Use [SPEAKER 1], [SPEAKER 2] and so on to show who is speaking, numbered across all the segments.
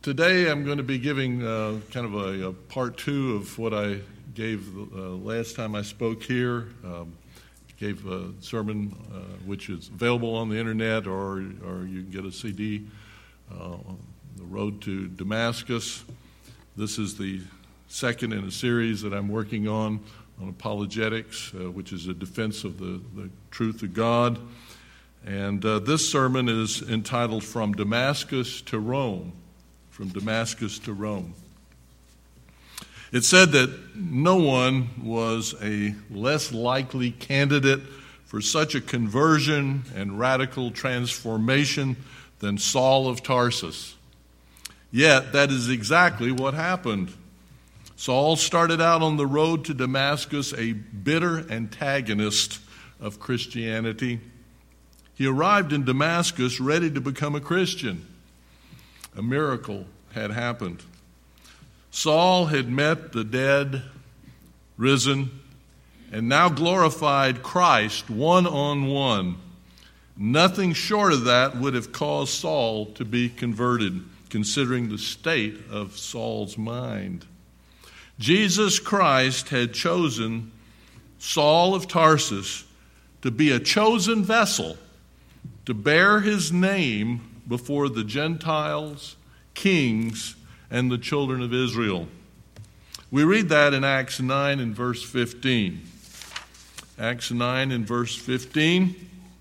[SPEAKER 1] Today I'm going to be giving kind of a part two of what I gave last time I spoke here. Gave a sermon which is available on the internet, or you can get a CD, on The Road to Damascus. This is the second in a series that I'm working on apologetics, which is a defense of the truth of God. And this sermon is entitled From Damascus to Rome. From Damascus to Rome. It said that no one was a less likely candidate for such a conversion and radical transformation than Saul of Tarsus. Yet, that is exactly what happened. Saul started out on the road to Damascus a bitter antagonist of Christianity. He arrived in Damascus ready to become a Christian. A miracle had happened. Saul had met the dead, risen, and now glorified Christ one-on-one. Nothing short of that would have caused Saul to be converted, considering the state of Saul's mind. Jesus Christ had chosen Saul of Tarsus to be a chosen vessel to bear his name before the Gentiles, kings, and the children of Israel. We read that in Acts 9 and verse 15. Acts 9 and verse 15.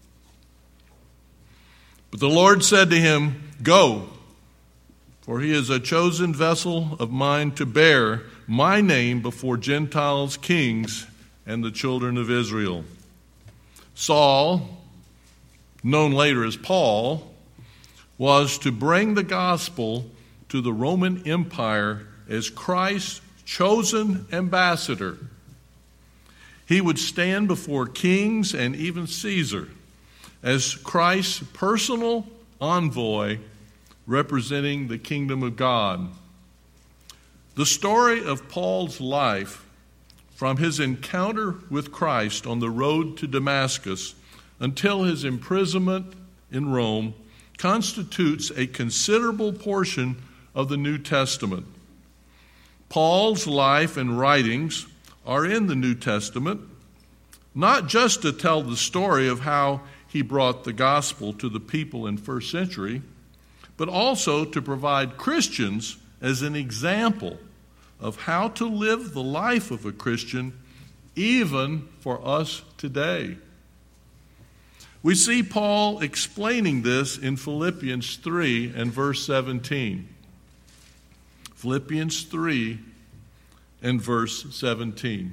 [SPEAKER 1] But the Lord said to him, "Go, for he is a chosen vessel of mine to bear my name before Gentiles, kings, and the children of Israel." Saul, known later as Paul, was to bring the gospel to the Roman Empire as Christ's chosen ambassador. He would stand before kings and even Caesar as Christ's personal envoy representing the kingdom of God. The story of Paul's life, from his encounter with Christ on the road to Damascus until his imprisonment in Rome, constitutes a considerable portion of the New Testament. Paul's life and writings are in the New Testament, not just to tell the story of how he brought the gospel to the people in first century, but also to provide Christians as an example of how to live the life of a Christian, even for us today. We see Paul explaining this in Philippians 3 and verse 17. Philippians 3 and verse 17.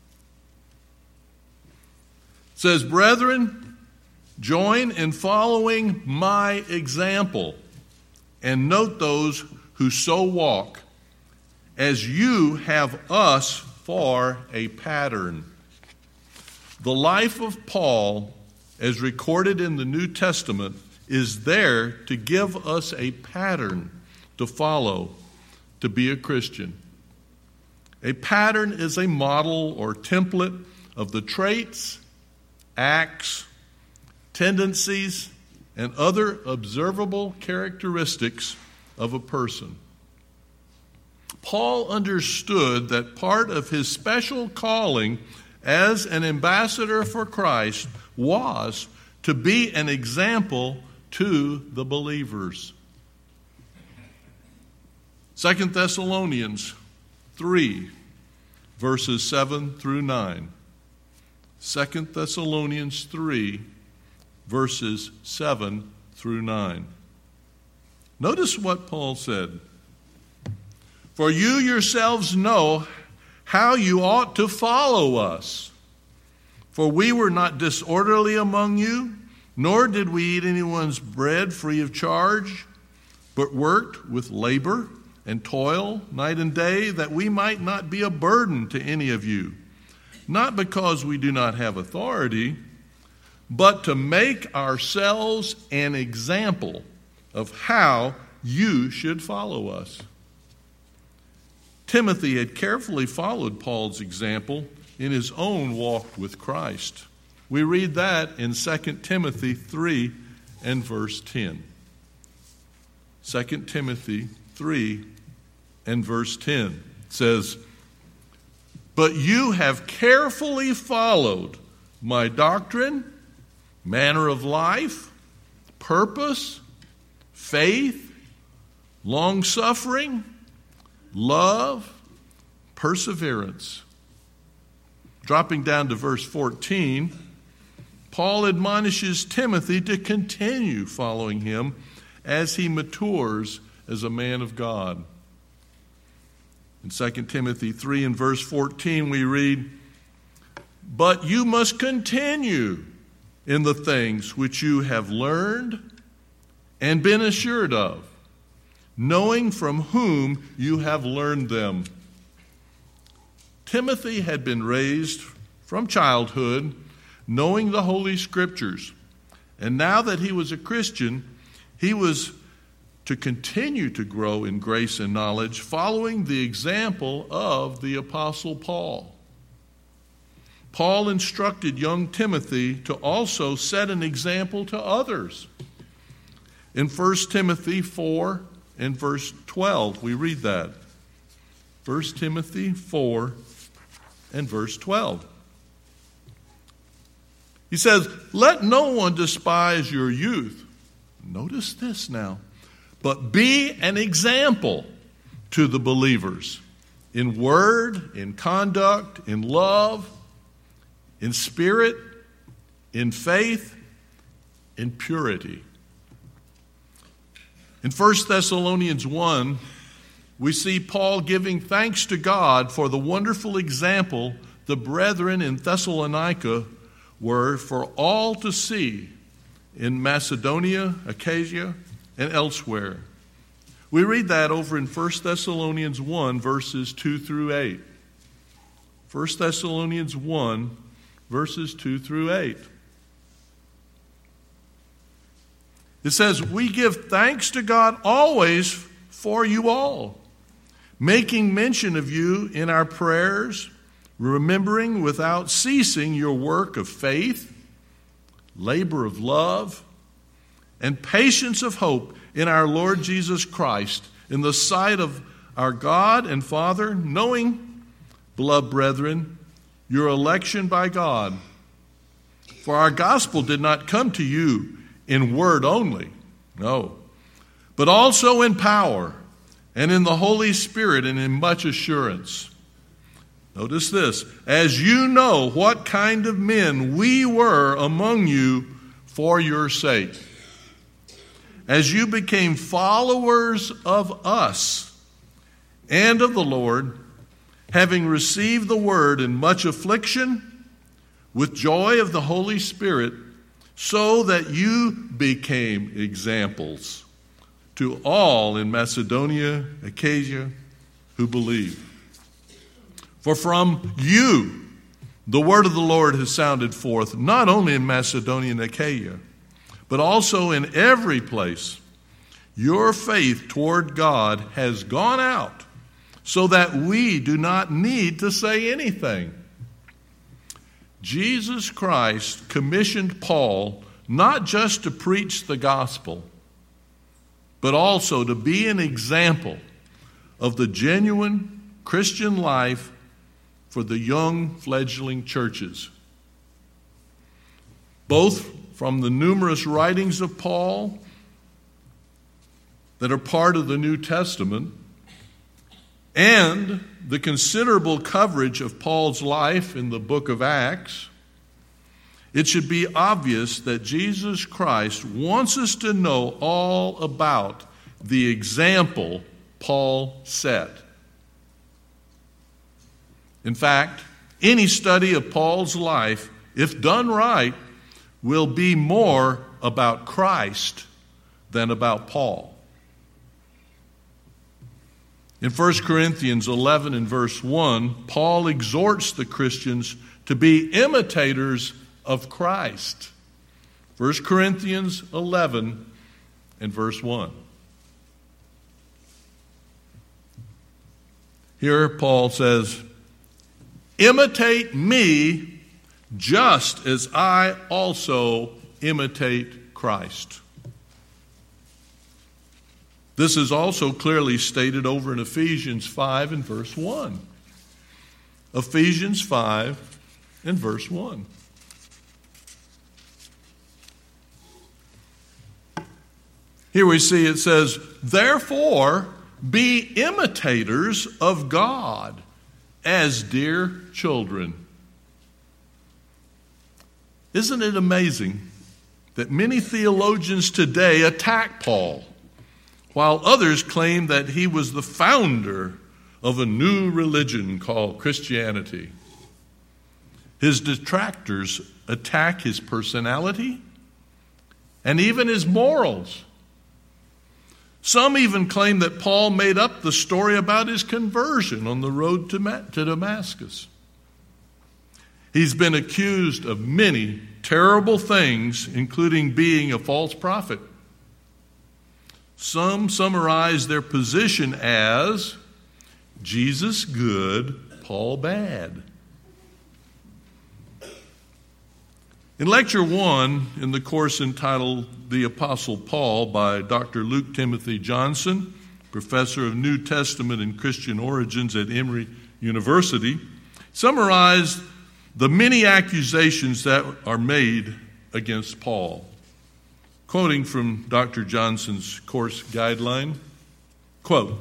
[SPEAKER 1] It says, "Brethren, join in following my example, and note those who so walk, as you have us for a pattern." The life of Paul, as recorded in the New Testament, is there to give us a pattern to follow to be a Christian. A pattern is a model or template of the traits, acts, tendencies, and other observable characteristics of a person. Paul understood that part of his special calling as an ambassador for Christ was to be an example to the believers. 2 Thessalonians 3, verses 7 through 9. 2 Thessalonians 3, verses 7 through 9. Notice what Paul said. "For you yourselves know how you ought to follow us. For we were not disorderly among you, nor did we eat anyone's bread free of charge, but worked with labor and toil night and day, that we might not be a burden to any of you, not because we do not have authority, but to make ourselves an example of how you should follow us." Timothy had carefully followed Paul's example in his own walk with Christ. We read that in 2 Timothy 3 and verse 10. 2 Timothy 3 and verse 10. It says, "But you have carefully followed my doctrine, manner of life, purpose, faith, long-suffering, love, perseverance." Dropping down to verse 14, Paul admonishes Timothy to continue following him as he matures as a man of God. In 2 Timothy 3 and verse 14 we read, "But you must continue in the things which you have learned and been assured of, knowing from whom you have learned them." Timothy had been raised from childhood knowing the Holy Scriptures, and now that he was a Christian, he was to continue to grow in grace and knowledge, following the example of the Apostle Paul. Paul instructed young Timothy to also set an example to others. In 1 Timothy 4 and verse 12, we read that. 1 Timothy 4 and verse 12. He says, "Let no one despise your youth." Notice this now. "But be an example to the believers in word, in conduct, in love, in spirit, in faith, in purity." In 1 Thessalonians 1, we see Paul giving thanks to God for the wonderful example the brethren in Thessalonica were for all to see in Macedonia, Achaia, and elsewhere. We read that over in 1 Thessalonians 1, verses 2 through 8. 1 Thessalonians 1, verses 2 through 8. It says, "We give thanks to God always for you all, making mention of you in our prayers, remembering without ceasing your work of faith, labor of love, and patience of hope in our Lord Jesus Christ, in the sight of our God and Father, knowing, beloved brethren, your election by God. For our gospel did not come to you in word only, no, but also in power and in the Holy Spirit and in much assurance." Notice this, "as you know what kind of men we were among you for your sake, as you became followers of us and of the Lord, having received the word in much affliction, with joy of the Holy Spirit, so that you became examples to all in Macedonia, Achaia, who believe. For from you the word of the Lord has sounded forth, not only in Macedonia and Achaia, but also in every place. Your faith toward God has gone out, so that we do not need to say anything." Jesus Christ commissioned Paul not just to preach the gospel, but also to be an example of the genuine Christian life for the young fledgling churches. Both from the numerous writings of Paul that are part of the New Testament and the considerable coverage of Paul's life in the book of Acts, it should be obvious that Jesus Christ wants us to know all about the example Paul set. In fact, any study of Paul's life, if done right, will be more about Christ than about Paul. In 1 Corinthians 11 and verse 1, Paul exhorts the Christians to be imitators of Christ. 1 Corinthians 11 and verse 1. Here Paul says, "Imitate me just as I also imitate Christ." This is also clearly stated over in Ephesians 5 and verse 1. Ephesians 5 and verse 1. Here we see it says, "Therefore be imitators of God as dear children." Isn't it amazing that many theologians today attack Paul, while others claim that he was the founder of a new religion called Christianity? His detractors attack his personality and even his morals. Some even claim that Paul made up the story about his conversion on the road to Damascus. He's been accused of many terrible things, including being a false prophet. Some summarize their position as Jesus good, Paul bad. In Lecture 1, in the course entitled The Apostle Paul by Dr. Luke Timothy Johnson, professor of New Testament and Christian Origins at Emory University, summarized the many accusations that are made against Paul. Quoting from Dr. Johnson's course guideline, quote,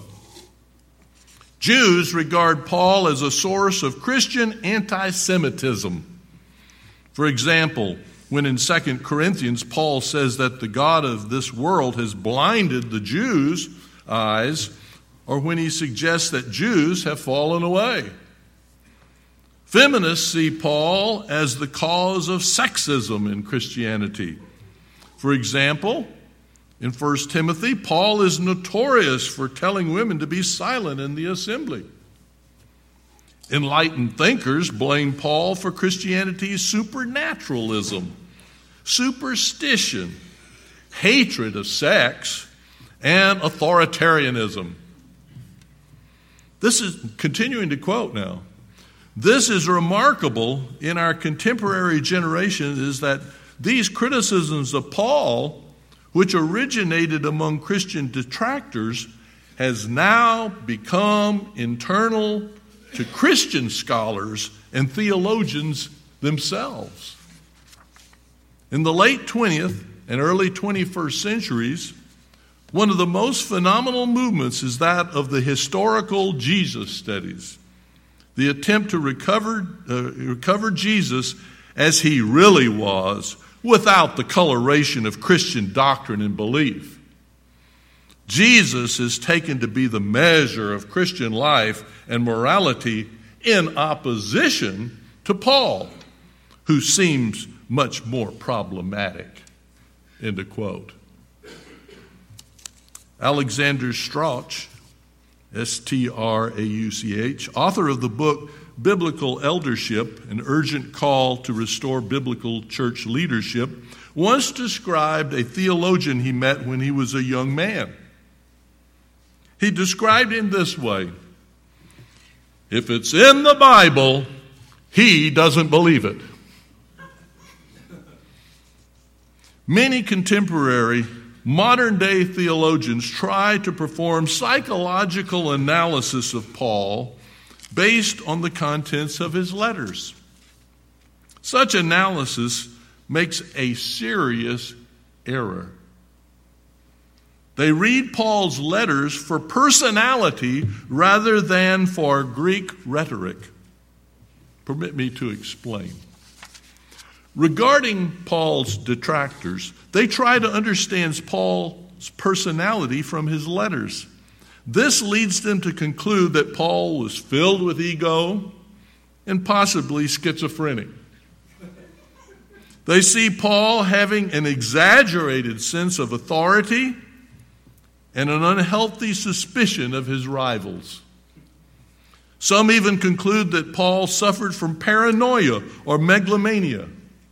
[SPEAKER 1] "Jews regard Paul as a source of Christian anti-Semitism. For example, when in 2 Corinthians, Paul says that the God of this world has blinded the Jews' eyes, or when he suggests that Jews have fallen away. Feminists see Paul as the cause of sexism in Christianity. For example, in 1 Timothy, Paul is notorious for telling women to be silent in the assembly. Enlightened thinkers blame Paul for Christianity's supernaturalism, superstition, hatred of sex, and authoritarianism." This is, continuing to quote now, "This is remarkable in our contemporary generation is that these criticisms of Paul, which originated among Christian detractors, has now become internal to Christian scholars and theologians themselves. In the late 20th and early 21st centuries, one of the most phenomenal movements is that of the historical Jesus studies, the attempt to recover Jesus as he really was, without the coloration of Christian doctrine and belief. Jesus is taken to be the measure of Christian life and morality in opposition to Paul, who seems much more problematic." End of quote. Alexander Strauch, Strauch, author of the book Biblical Eldership, An Urgent Call to Restore Biblical Church Leadership, once described a theologian he met when he was a young man. He described him this way: "If it's in the Bible, he doesn't believe it." Many contemporary modern-day theologians try to perform psychological analysis of Paul based on the contents of his letters. Such analysis makes a serious error. They read Paul's letters for personality rather than for Greek rhetoric. Permit me to explain. Regarding Paul's detractors, they try to understand Paul's personality from his letters. This leads them to conclude that Paul was filled with ego and possibly schizophrenic. They see Paul having an exaggerated sense of authority and an unhealthy suspicion of his rivals. Some even conclude that Paul suffered from paranoia or megalomania.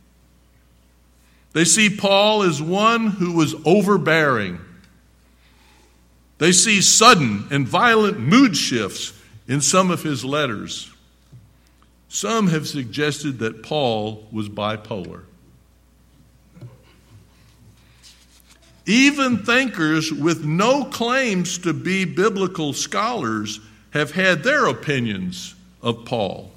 [SPEAKER 1] They see Paul as one who was overbearing. They see sudden and violent mood shifts in some of his letters. Some have suggested that Paul was bipolar. Even thinkers with no claims to be biblical scholars have had their opinions of Paul.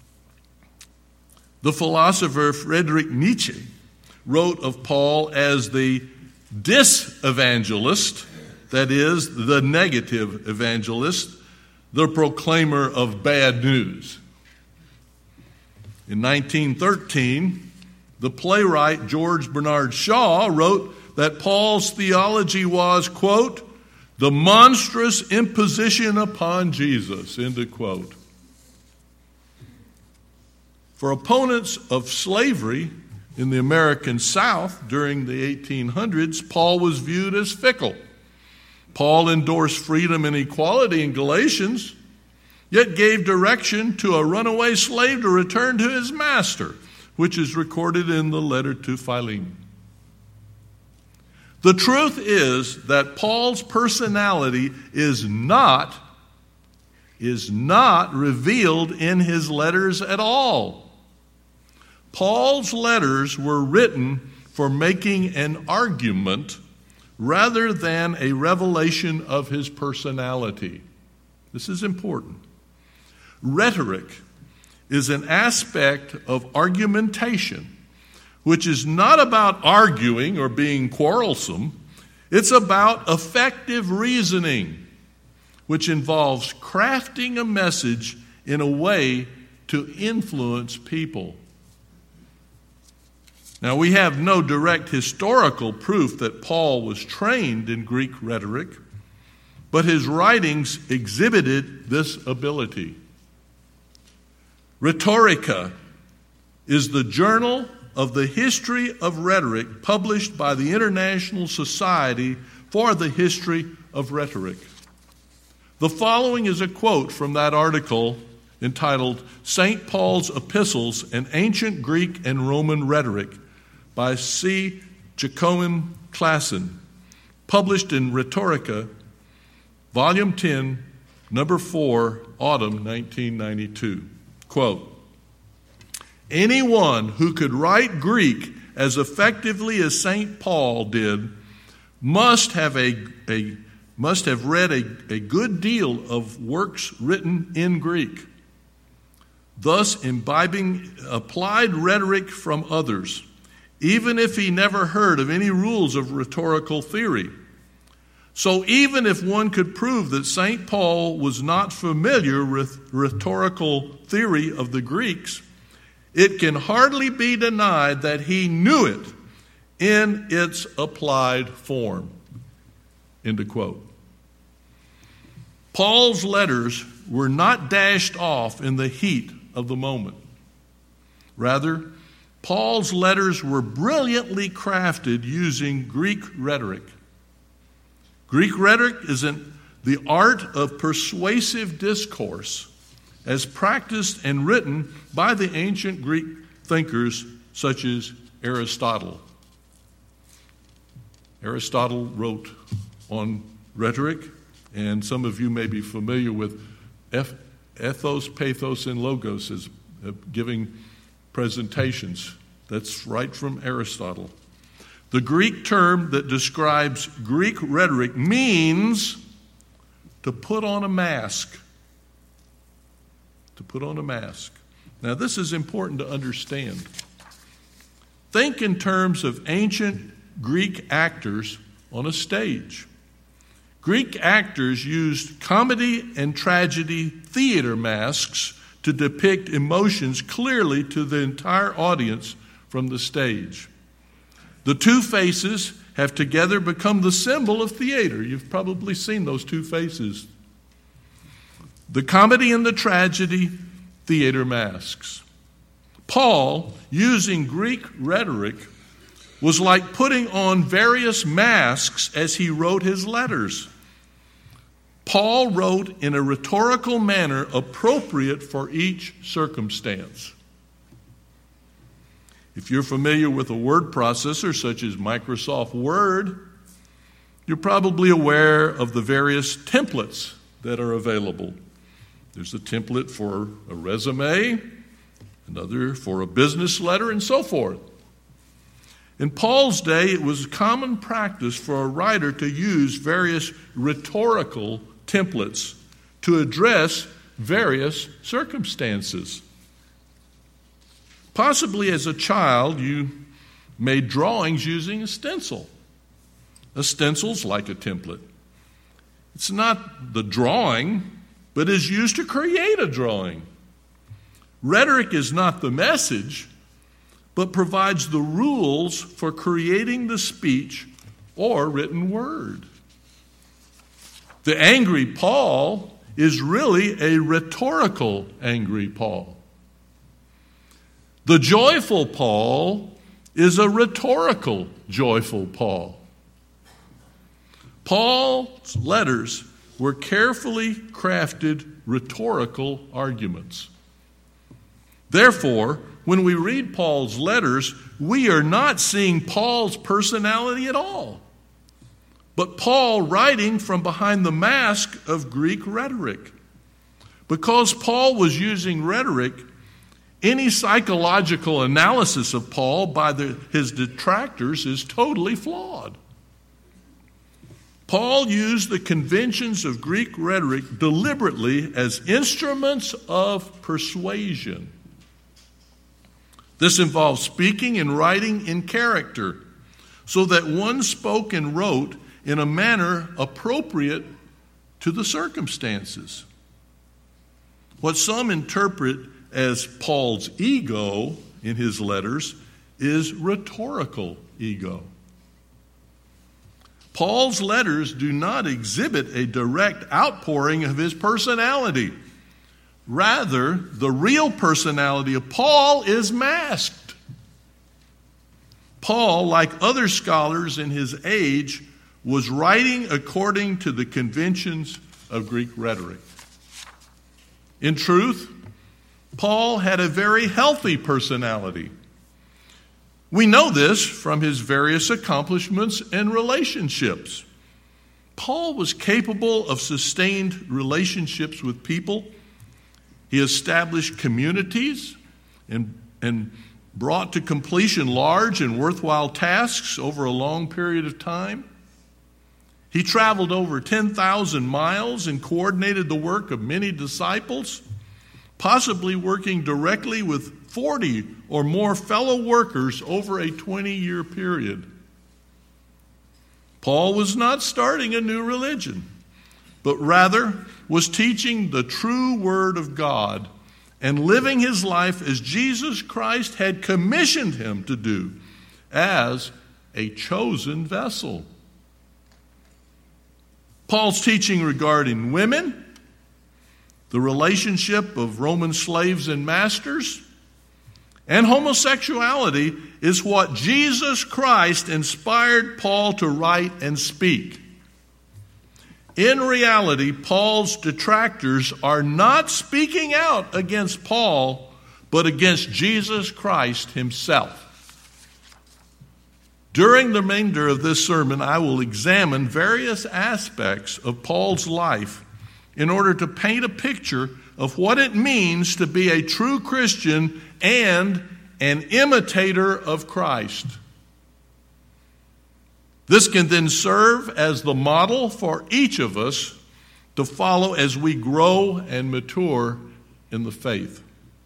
[SPEAKER 1] The philosopher Friedrich Nietzsche wrote of Paul as the disevangelist, that is, the negative evangelist, the proclaimer of bad news. In 1913, the playwright George Bernard Shaw wrote that Paul's theology was, quote, the monstrous imposition upon Jesus, end of quote. For opponents of slavery in the American South during the 1800s, Paul was viewed as fickle. Paul endorsed freedom and equality in Galatians, yet gave direction to a runaway slave to return to his master, which is recorded in the letter to Philemon. The truth is that Paul's personality is not revealed in his letters at all. Paul's letters were written for making an argument rather than a revelation of his personality. This is important. Rhetoric is an aspect of argumentation, which is not about arguing or being quarrelsome. It's about effective reasoning, which involves crafting a message in a way to influence people. Now, we have no direct historical proof that Paul was trained in Greek rhetoric, but his writings exhibited this ability. Rhetorica is the journal of the history of rhetoric published by the International Society for the History of Rhetoric. The following is a quote from that article entitled St. Paul's Epistles and Ancient Greek and Roman Rhetoric by C. Jacomim Klassen, published in Rhetorica, Volume 10, Number 4, Autumn 1992. Quote, anyone who could write Greek as effectively as St. Paul did must have read a good deal of works written in Greek, thus imbibing applied rhetoric from others, even if he never heard of any rules of rhetorical theory. So even if one could prove that St. Paul was not familiar with rhetorical theory of the Greeks, it can hardly be denied that he knew it in its applied form. End of quote. Paul's letters were not dashed off in the heat of the moment. Rather, Paul's letters were brilliantly crafted using Greek rhetoric. Greek rhetoric is the art of persuasive discourse as practiced and written by the ancient Greek thinkers such as Aristotle. Aristotle wrote on rhetoric, and some of you may be familiar with ethos, pathos, and logos as giving presentations. That's right from Aristotle. The Greek term that describes Greek rhetoric means to put on a mask. To put on a mask. Now, this is important to understand. Think in terms of ancient Greek actors on a stage. Greek actors used comedy and tragedy theater masks to depict emotions clearly to the entire audience from the stage. The two faces have together become the symbol of theater. You've probably seen those two faces. The comedy and the tragedy theater masks. Paul, using Greek rhetoric, was like putting on various masks as he wrote his letters. Paul wrote in a rhetorical manner appropriate for each circumstance. If you're familiar with a word processor such as Microsoft Word, you're probably aware of the various templates that are available. There's a template for a resume, another for a business letter, and so forth. In Paul's day, it was common practice for a writer to use various rhetorical templates to address various circumstances. Possibly as a child, you made drawings using a stencil. A stencil's like a template. It's not the drawing, but is used to create a drawing. Rhetoric is not the message, but provides the rules for creating the speech or written word. The angry Paul is really a rhetorical angry Paul. The joyful Paul is a rhetorical joyful Paul. Paul's letters were carefully crafted rhetorical arguments. Therefore, when we read Paul's letters, we are not seeing Paul's personality at all, but Paul writing from behind the mask of Greek rhetoric. Because Paul was using rhetoric, any psychological analysis of Paul by his detractors is totally flawed. Paul used the conventions of Greek rhetoric deliberately as instruments of persuasion. This involves speaking and writing in character, so that one spoke and wrote in a manner appropriate to the circumstances. What some interpret as Paul's ego in his letters is rhetorical ego. Paul's letters do not exhibit a direct outpouring of his personality. Rather, the real personality of Paul is masked. Paul, like other scholars in his age, was writing according to the conventions of Greek rhetoric. In truth, Paul had a very healthy personality. We know this from his various accomplishments and relationships. Paul was capable of sustained relationships with people. He established communities and brought to completion large and worthwhile tasks over a long period of time. He traveled over 10,000 miles and coordinated the work of many disciples, possibly working directly with 40 or more fellow workers over a 20-year period. Paul was not starting a new religion, but rather was teaching the true Word of God and living his life as Jesus Christ had commissioned him to do, as a chosen vessel. Paul's teaching regarding women, the relationship of Roman slaves and masters, and homosexuality is what Jesus Christ inspired Paul to write and speak. In reality, Paul's detractors are not speaking out against Paul, but against Jesus Christ himself. During the remainder of this sermon, I will examine various aspects of Paul's life in order to paint a picture of what it means to be a true Christian and an imitator of Christ. This can then serve as the model for each of us to follow as we grow and mature in the faith.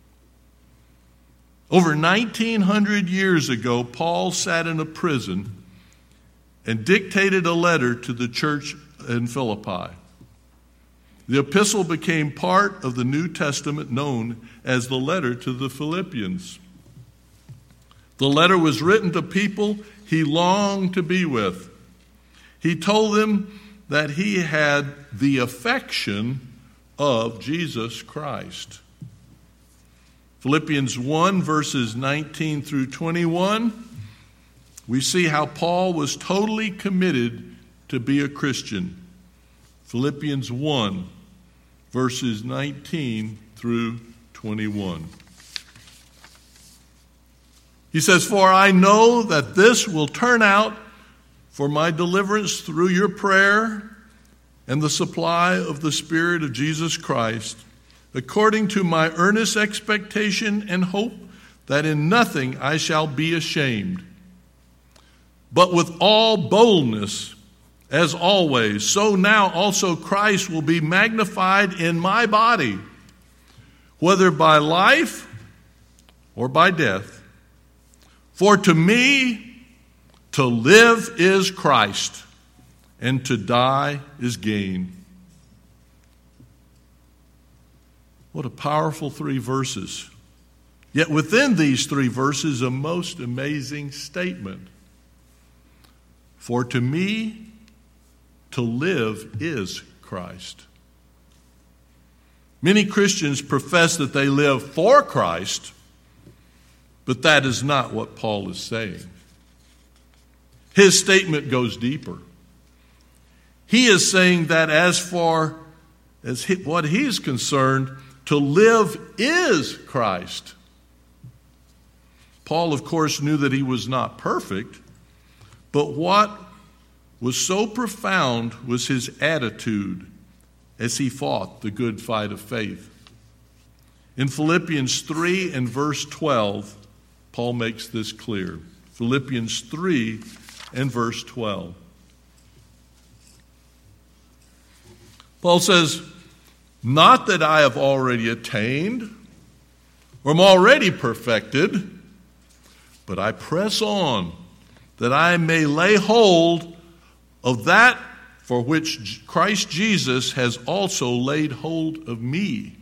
[SPEAKER 1] Over 1,900 years ago, Paul sat in a prison and dictated a letter to the church in Philippi. The epistle became part of the New Testament known as the letter to the Philippians. The letter was written to people he longed to be with. He told them that he had the affection of Jesus Christ. Philippians 1, verses 19 through 21, we see how Paul was totally committed to be a Christian. Philippians 1, verses 19 through 21. He says, "For I know that this will turn out for my deliverance through your prayer and the supply of the Spirit of Jesus Christ, according to my earnest expectation and hope that in nothing I shall be ashamed, but with all boldness, as always, so now also Christ will be magnified in my body, whether by life or by death. For to me, to live is Christ, and to die is gain. What a powerful 3 verses. Yet within these 3 verses, a most amazing statement. For to me, to live is Christ. Many Christians profess that they live for Christ, but that is not what Paul is saying. His statement goes deeper. He is saying that as far as what he is concerned, to live is Christ. Paul, of course, knew that he was not perfect, but what was so profound was his attitude as he fought the good fight of faith. In Philippians 3 and verse 12, Paul makes this clear. Philippians 3 and verse 12. Paul says, not that I have already attained or am already perfected, but I press on that I may lay hold of that for which Christ Jesus has also laid hold of me.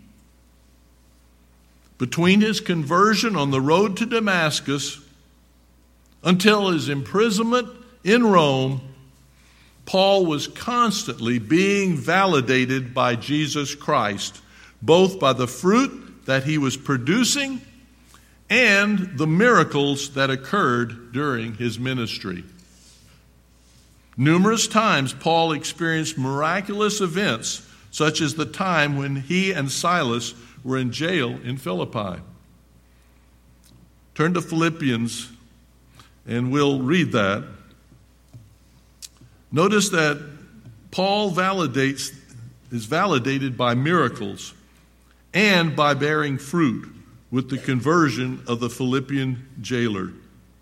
[SPEAKER 1] Between his conversion on the road to Damascus until his imprisonment in Rome, Paul was constantly being validated by Jesus Christ, both by the fruit that he was producing and the miracles that occurred during his ministry. Numerous times, Paul experienced miraculous events, such as the time when he and Silas were in jail in Philippi. Turn to Philippians, and we'll read that. Notice that Paul is validated by miracles and by bearing fruit with the conversion of the Philippian jailer.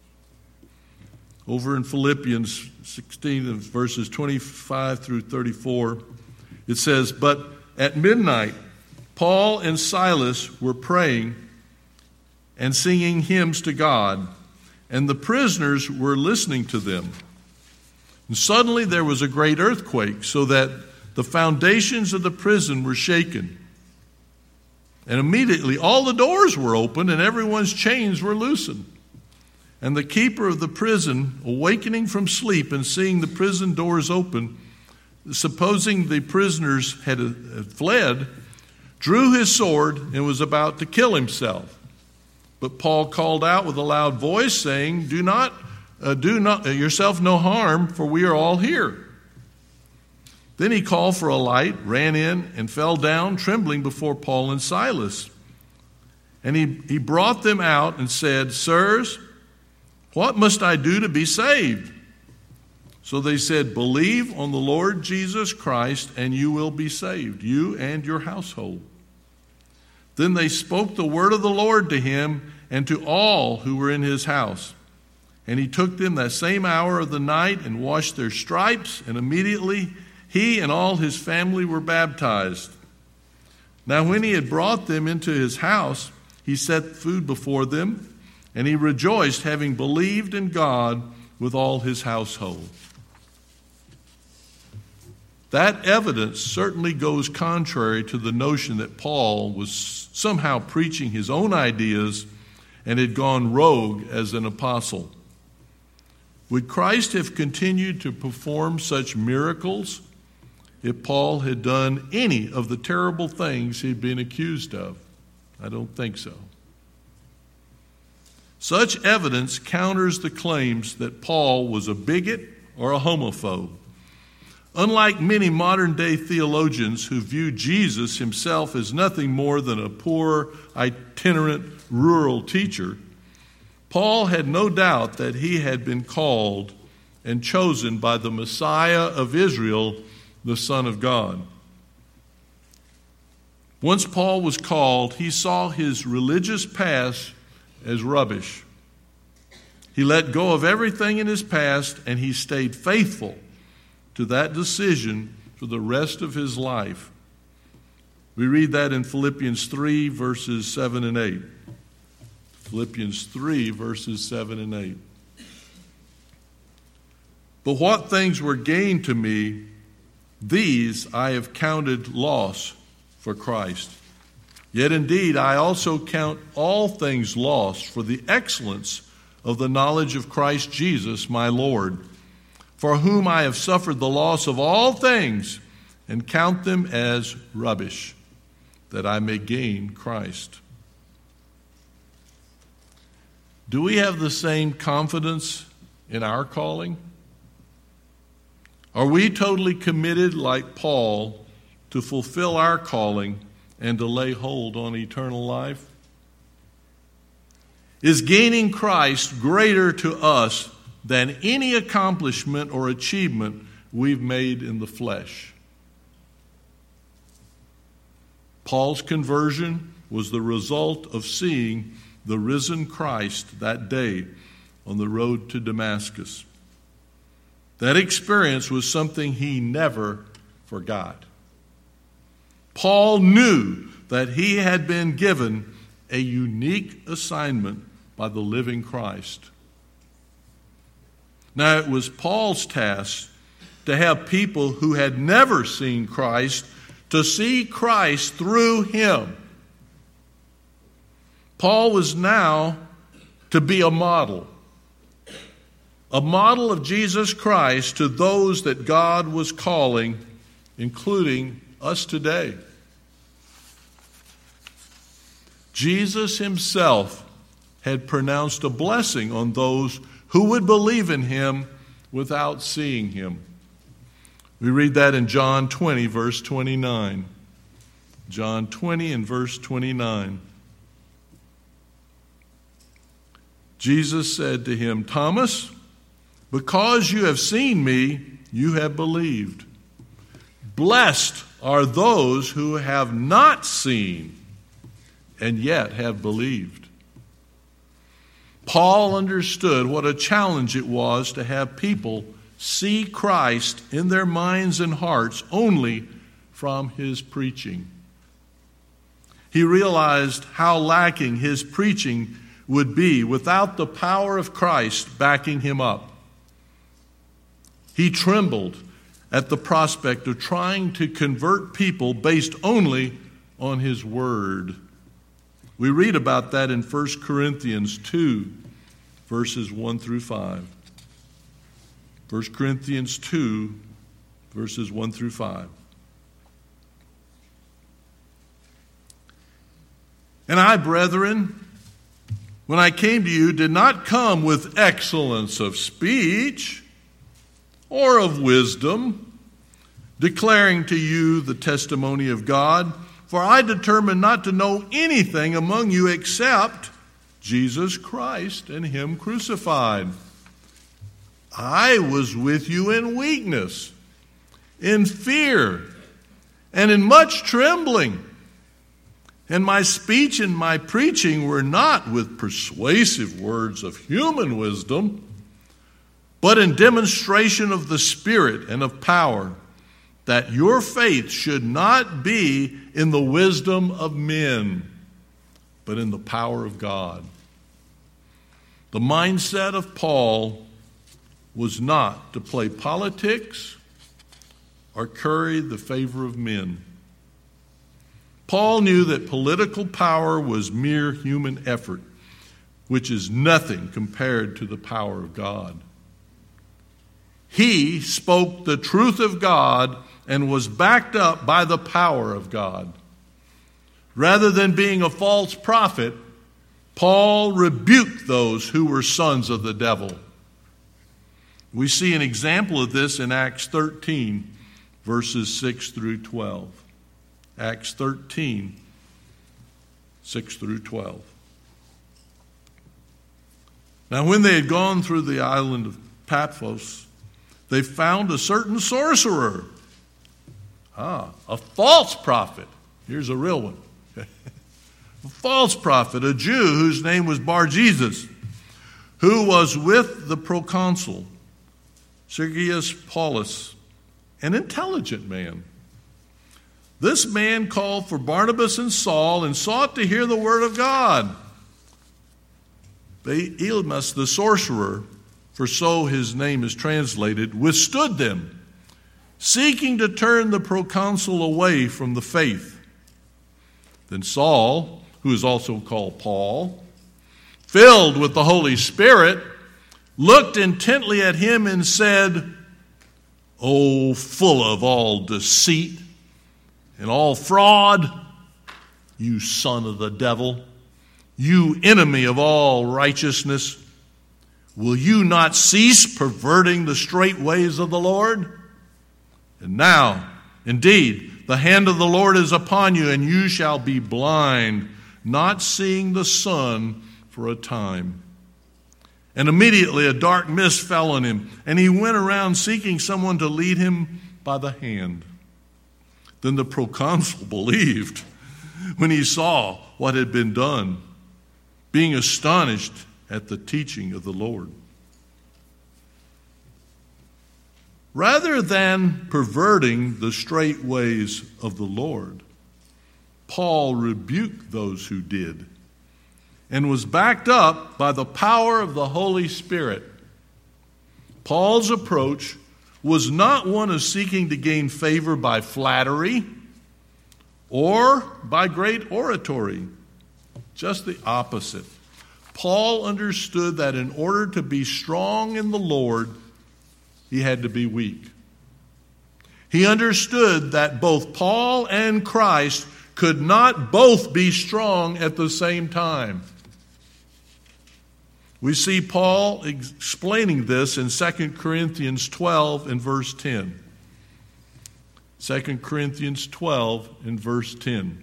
[SPEAKER 1] Over in Philippians 16, verses 25 through 34, it says, but at midnight, Paul and Silas were praying and singing hymns to God, and the prisoners were listening to them. And suddenly there was a great earthquake, so that the foundations of the prison were shaken. And immediately all the doors were opened and everyone's chains were loosened. And the keeper of the prison, awakening from sleep and seeing the prison doors open, supposing the prisoners had fled, drew his sword and was about to kill himself. But Paul called out with a loud voice, saying, Do not yourself no harm, for we are all here. Then he called for a light, ran in, and fell down, trembling before Paul and Silas. And he brought them out and said, Sirs, what must I do to be saved? So they said, Believe on the Lord Jesus Christ, and you will be saved, you and your household. Then they spoke the word of the Lord to him and to all who were in his house. And he took them that same hour of the night and washed their stripes, and immediately he and all his family were baptized. Now when he had brought them into his house, he set food before them, and he rejoiced, having believed in God with all his household. That evidence certainly goes contrary to the notion that Paul was somehow preaching his own ideas and had gone rogue as an apostle. Would Christ have continued to perform such miracles if Paul had done any of the terrible things he'd been accused of? I don't think so. Such evidence counters the claims that Paul was a bigot or a homophobe. Unlike many modern-day theologians who view Jesus himself as nothing more than a poor, itinerant, rural teacher, Paul had no doubt that he had been called and chosen by the Messiah of Israel, the Son of God. Once Paul was called, he saw his religious past as rubbish. He let go of everything in his past, and he stayed faithful to that decision for the rest of his life. We read that in Philippians 3, verses 7 and 8. Philippians 3, verses 7 and 8. But what things were gained to me, these I have counted loss for Christ. Yet indeed I also count all things lost for the excellence of the knowledge of Christ Jesus my Lord, for whom I have suffered the loss of all things, and count them as rubbish, that I may gain Christ. Do we have the same confidence in our calling? Are we totally committed, like Paul, to fulfill our calling and to lay hold on eternal life? Is gaining Christ greater to us than any accomplishment or achievement we've made in the flesh? Paul's conversion was the result of seeing the risen Christ that day on the road to Damascus. That experience was something he never forgot. Paul knew that he had been given a unique assignment by the living Christ. Now, it was Paul's task to have people who had never seen Christ to see Christ through him. Paul was now to be a model of Jesus Christ to those that God was calling, including us today. Jesus himself had pronounced a blessing on those who would believe in him without seeing him. We read that in John 20, verse 29. John 20 and verse 29. Jesus said to him, Thomas, because you have seen me, you have believed. Blessed are those who have not seen and yet have believed. Paul understood what a challenge it was to have people see Christ in their minds and hearts only from his preaching. He realized how lacking his preaching would be without the power of Christ backing him up. He trembled at the prospect of trying to convert people based only on his word. We read about that in 1 Corinthians 2, verses 1 through 5. 1 Corinthians 2, verses 1 through 5. And I, brethren, when I came to you, did not come with excellence of speech or of wisdom, declaring to you the testimony of God. For I determined not to know anything among you except Jesus Christ and him crucified. I was with you in weakness, in fear, and in much trembling. And my speech and my preaching were not with persuasive words of human wisdom, but in demonstration of the Spirit and of power, that your faith should not be in the wisdom of men, but in the power of God. The mindset of Paul was not to play politics or curry the favor of men. Paul knew that political power was mere human effort, which is nothing compared to the power of God. He spoke the truth of God and was backed up by the power of God. Rather than being a false prophet, Paul rebuked those who were sons of the devil. We see an example of this in Acts 13, verses 6 through 12. Acts 13, 6 through 12. Now when they had gone through the island of Paphos, they found a certain sorcerer, a false prophet. Here's a real one. A false prophet, a Jew whose name was Bar-Jesus, who was with the proconsul, Sergius Paulus, an intelligent man. This man called for Barnabas and Saul and sought to hear the word of God. But Elymas the sorcerer, for so his name is translated, withstood them, seeking to turn the proconsul away from the faith. Then Saul, who is also called Paul, filled with the Holy Spirit, looked intently at him and said, "O full of all deceit and all fraud, you son of the devil, you enemy of all righteousness, will you not cease perverting the straight ways of the Lord? And now, indeed, the hand of the Lord is upon you, and you shall be blind, not seeing the sun for a time." And immediately a dark mist fell on him, and he went around seeking someone to lead him by the hand. Then the proconsul believed when he saw what had been done, being astonished at the teaching of the Lord. Rather than perverting the straight ways of the Lord, Paul rebuked those who did, and was backed up by the power of the Holy Spirit. Paul's approach was not one of seeking to gain favor by flattery or by great oratory. Just the opposite. Paul understood that in order to be strong in the Lord, he had to be weak. He understood that both Paul and Christ could not both be strong at the same time. We see Paul explaining this in 2 Corinthians 12 and verse 10. 2 Corinthians 12 and verse 10.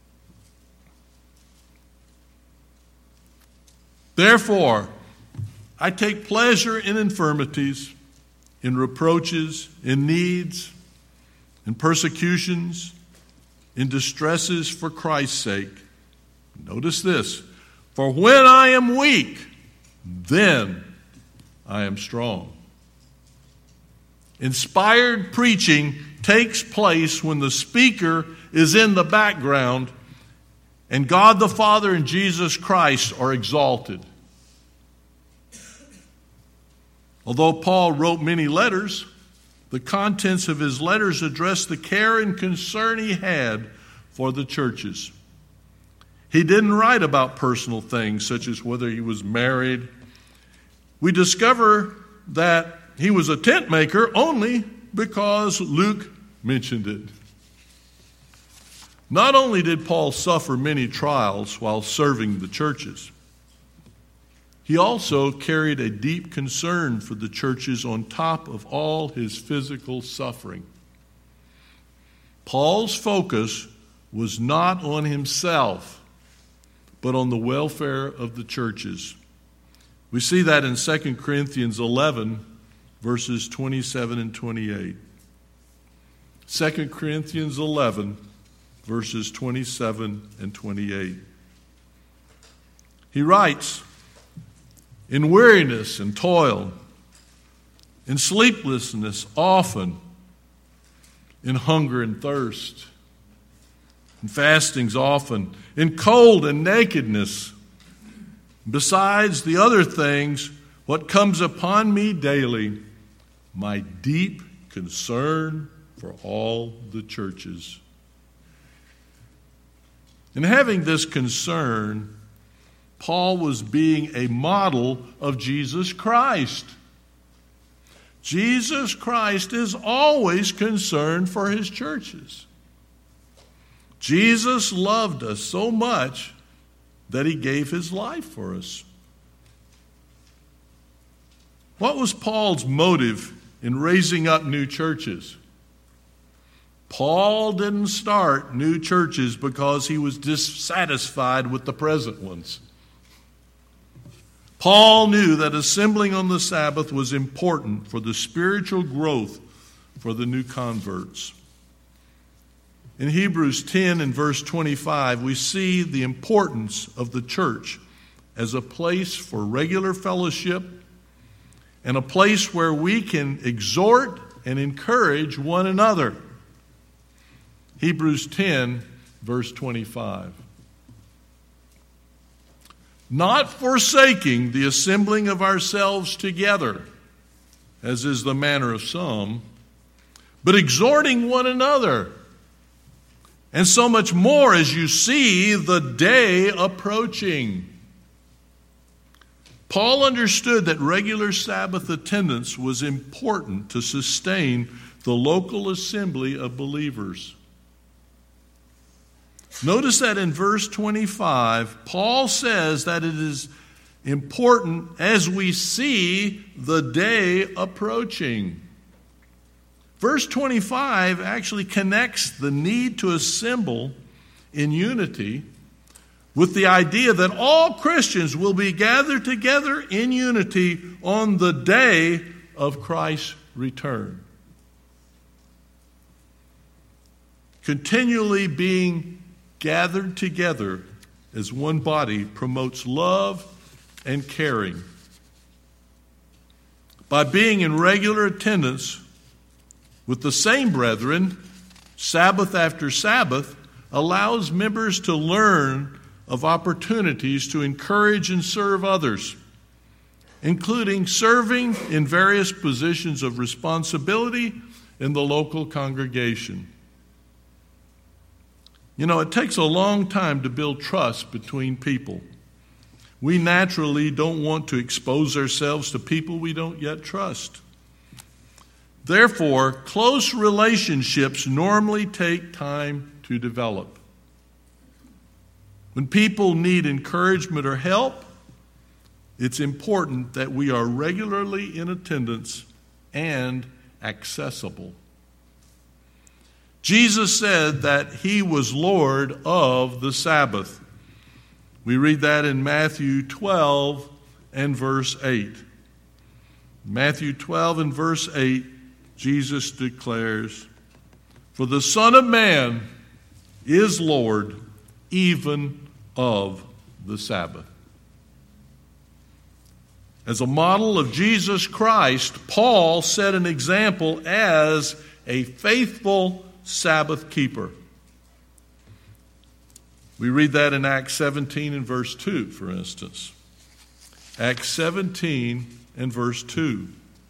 [SPEAKER 1] "Therefore, I take pleasure in infirmities, in reproaches, in needs, in persecutions, in distresses for Christ's sake." Notice this. "For when I am weak, then I am strong." Inspired preaching takes place when the speaker is in the background and God the Father and Jesus Christ are exalted. Although Paul wrote many letters, the contents of his letters addressed the care and concern he had for the churches. He didn't write about personal things such as whether he was married. We discover that he was a tent maker only because Luke mentioned it. Not only did Paul suffer many trials while serving the churches, he also carried a deep concern for the churches on top of all his physical suffering. Paul's focus was not on himself, but on the welfare of the churches. We see that in 2 Corinthians 11, verses 27 and 28. 2 Corinthians 11, verses 27 and 28. He writes, "In weariness and toil, in sleeplessness often, in hunger and thirst, in fastings often, in cold and nakedness. Besides the other things, what comes upon me daily, my deep concern for all the churches." In having this concern, Paul was being a model of Jesus Christ. Jesus Christ is always concerned for his churches. Jesus loved us so much that he gave his life for us. What was Paul's motive in raising up new churches? Paul didn't start new churches because he was dissatisfied with the present ones. Paul knew that assembling on the Sabbath was important for the spiritual growth for the new converts. In Hebrews 10 and verse 25, we see the importance of the church as a place for regular fellowship and a place where we can exhort and encourage one another. Hebrews 10, verse 25. Not forsaking the assembling of ourselves together, as is the manner of some, but exhorting one another, and so much more as you see the day approaching. Paul understood that regular Sabbath attendance was important to sustain the local assembly of believers. Notice that in verse 25, Paul says that it is important as we see the day approaching. Verse 25 actually connects the need to assemble in unity with the idea that all Christians will be gathered together in unity on the day of Christ's return. Continually being gathered together as one body promotes love and caring. By being in regular attendance with the same brethren, Sabbath after Sabbath, allows members to learn of opportunities to encourage and serve others, including serving in various positions of responsibility in the local congregation. You know, it takes a long time to build trust between people. We naturally don't want to expose ourselves to people we don't yet trust. Therefore, close relationships normally take time to develop. When people need encouragement or help, it's important that we are regularly in attendance and accessible. Jesus said that he was Lord of the Sabbath. We read that in Matthew 12 and verse 8. Matthew 12 and verse 8, Jesus declares, "For the Son of Man is Lord even of the Sabbath." As a model of Jesus Christ, Paul set an example as a faithful Sabbath keeper. We read that in Acts 17 and verse 2, for instance. Acts 17 and verse 2.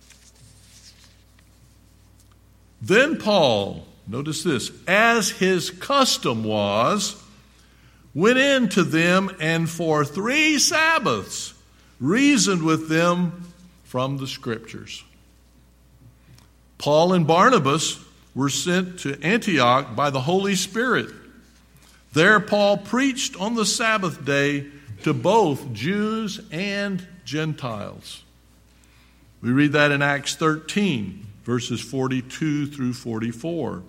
[SPEAKER 1] Then Paul, notice this, as his custom was, went in to them and for 3 Sabbaths reasoned with them from the Scriptures. Paul and Barnabas were sent to Antioch by the Holy Spirit. There Paul preached on the Sabbath day to both Jews and Gentiles. We read that in Acts 13, verses 42 through 44.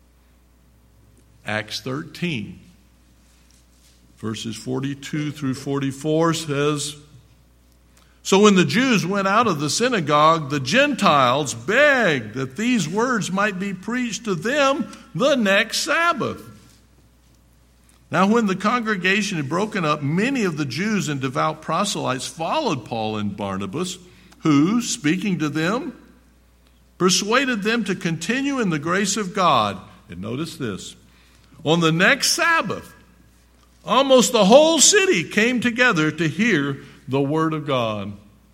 [SPEAKER 1] Acts 13, verses 42 through 44 says, "So when the Jews went out of the synagogue, the Gentiles begged that these words might be preached to them the next Sabbath. Now when the congregation had broken up, many of the Jews and devout proselytes followed Paul and Barnabas, who, speaking to them, persuaded them to continue in the grace of God." And notice this, on the next Sabbath, almost the whole city came together to hear the Word of God.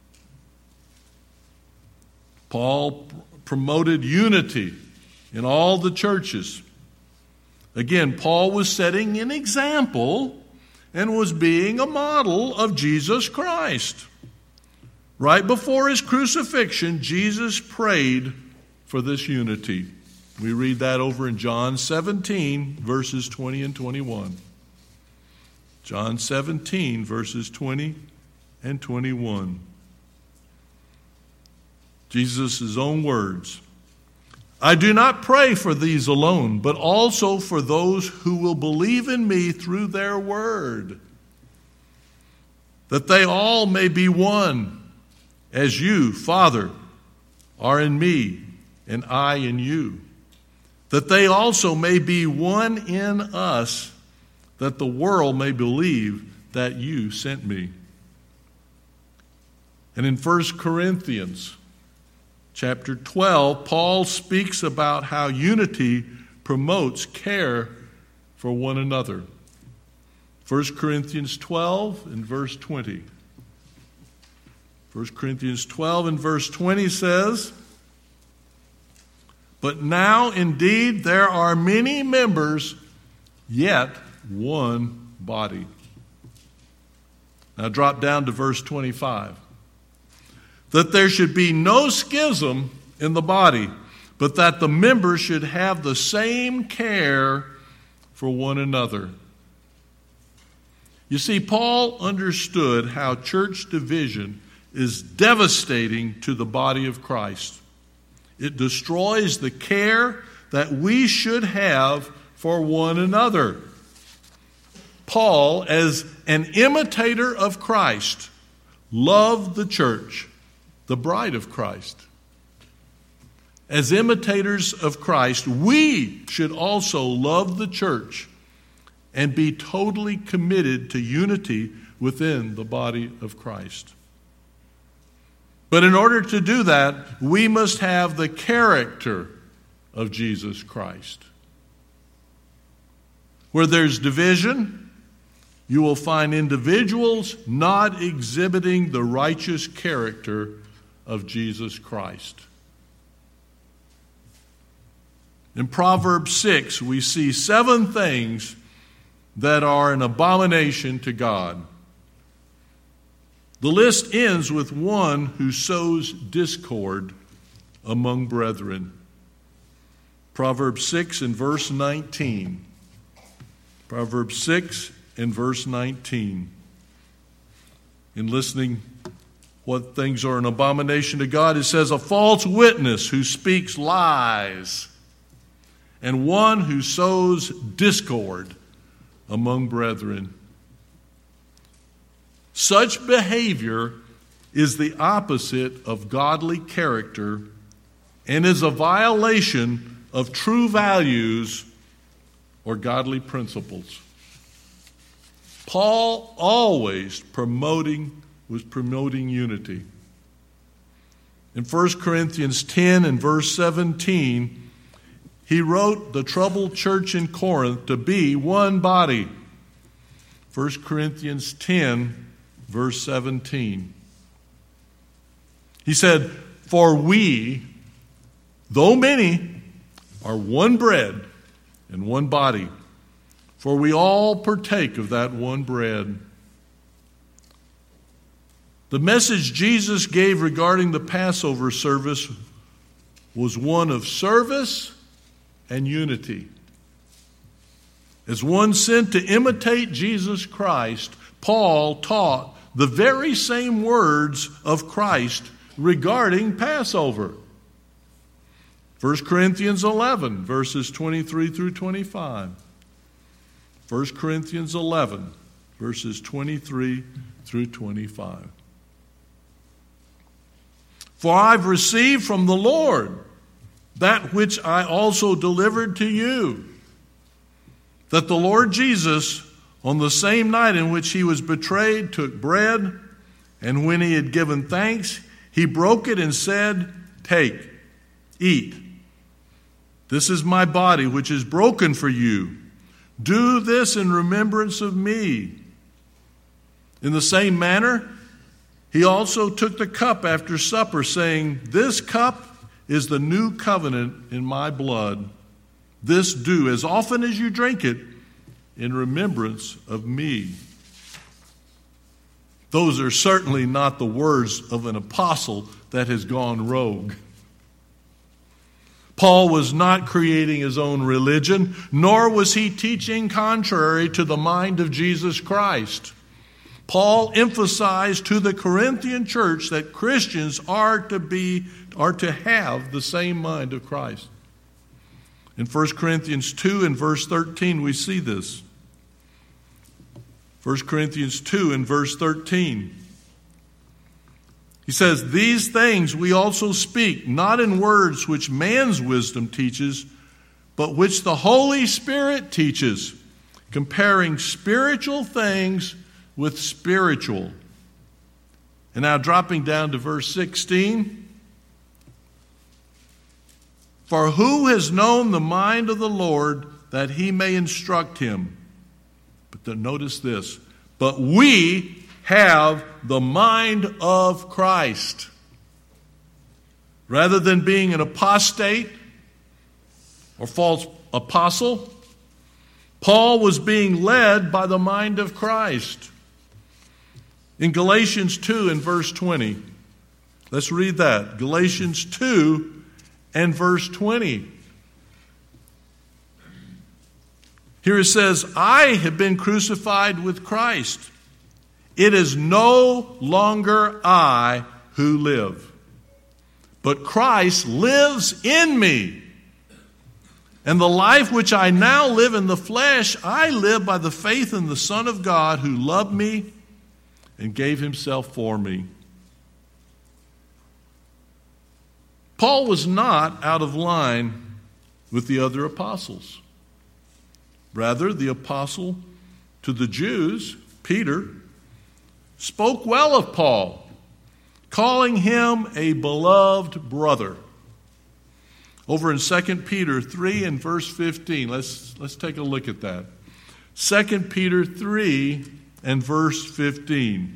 [SPEAKER 1] Paul promoted unity in all the churches. Again, Paul was setting an example and was being a model of Jesus Christ. Right before his crucifixion, Jesus prayed for this unity. We read that over in John 17, verses 20 and 21. John 17, verses 20 and 21. Jesus' own words, "I do not pray for these alone, but also for those who will believe in me through their word, that they all may be one, as you, Father, are in me, and I in you, that they also may be one in us, that the world may believe that you sent me." And in 1 Corinthians chapter 12, Paul speaks about how unity promotes care for one another. 1 Corinthians 12 and verse 20. 1 Corinthians 12 and verse 20 says, "But now indeed there are many members, yet one body." Now drop down to verse 25. "That there should be no schism in the body, but that the members should have the same care for one another." You see, Paul understood how church division is devastating to the body of Christ. It destroys the care that we should have for one another. Paul, as an imitator of Christ, loved the church, the bride of Christ. As imitators of Christ, we should also love the church and be totally committed to unity within the body of Christ. But in order to do that, we must have the character of Jesus Christ. Where there's division, you will find individuals not exhibiting the righteous character of Jesus Christ. In Proverbs 6, we see 7 things that are an abomination to God. The list ends with one who sows discord among brethren. Proverbs 6 and verse 19. Proverbs 6 and verse 19. In listening what things are an abomination to God, it says, "A false witness who speaks lies, and one who sows discord among brethren." Such behavior is the opposite of godly character and is a violation of true values or godly principles. Paul always was promoting unity. In 1 Corinthians 10 and verse 17, he wrote the troubled church in Corinth to be one body. 1 Corinthians 10, verse 17. He said, "For we, though many, are one bread and one body, for we all partake of that one bread." The message Jesus gave regarding the Passover service was one of service and unity. As one sent to imitate Jesus Christ, Paul taught the very same words of Christ regarding Passover. 1 Corinthians 11, verses 23 through 25. 1 Corinthians 11, verses 23 through 25. "For I've received from the Lord that which I also delivered to you, that the Lord Jesus, on the same night in which he was betrayed, took bread, and when he had given thanks, he broke it and said, 'Take, eat. This is my body, which is broken for you. Do this in remembrance of me.' In the same manner, he also took the cup after supper, saying, 'This cup is the new covenant in my blood. This do as often as you drink it in remembrance of me.'" Those are certainly not the words of an apostle that has gone rogue. Paul was not creating his own religion, nor was he teaching contrary to the mind of Jesus Christ. Paul emphasized to the Corinthian church that Christians are to have the same mind of Christ. In 1 Corinthians 2 and verse 13, we see this. 1 Corinthians 2 and verse 13. He says, "These things we also speak, not in words which man's wisdom teaches, but which the Holy Spirit teaches, comparing spiritual things with spiritual. And now dropping down to verse 16. For who has known the mind of the Lord that he may instruct him? But then notice this. But we have the mind of Christ. Rather than being an apostate or false apostle, Paul was being led by the mind of Christ. In Galatians 2 and verse 20, let's read that. Galatians 2 and verse 20. Here it says, I have been crucified with Christ. It is no longer I who live, but Christ lives in me. And the life which I now live in the flesh, I live by the faith in the Son of God who loved me and gave himself for me. Paul was not out of line with the other apostles. Rather, the apostle to the Jews, Peter, spoke well of Paul, calling him a beloved brother. Over in 2 Peter 3 and verse 15, let's take a look at that. 2 Peter 3 and verse 15.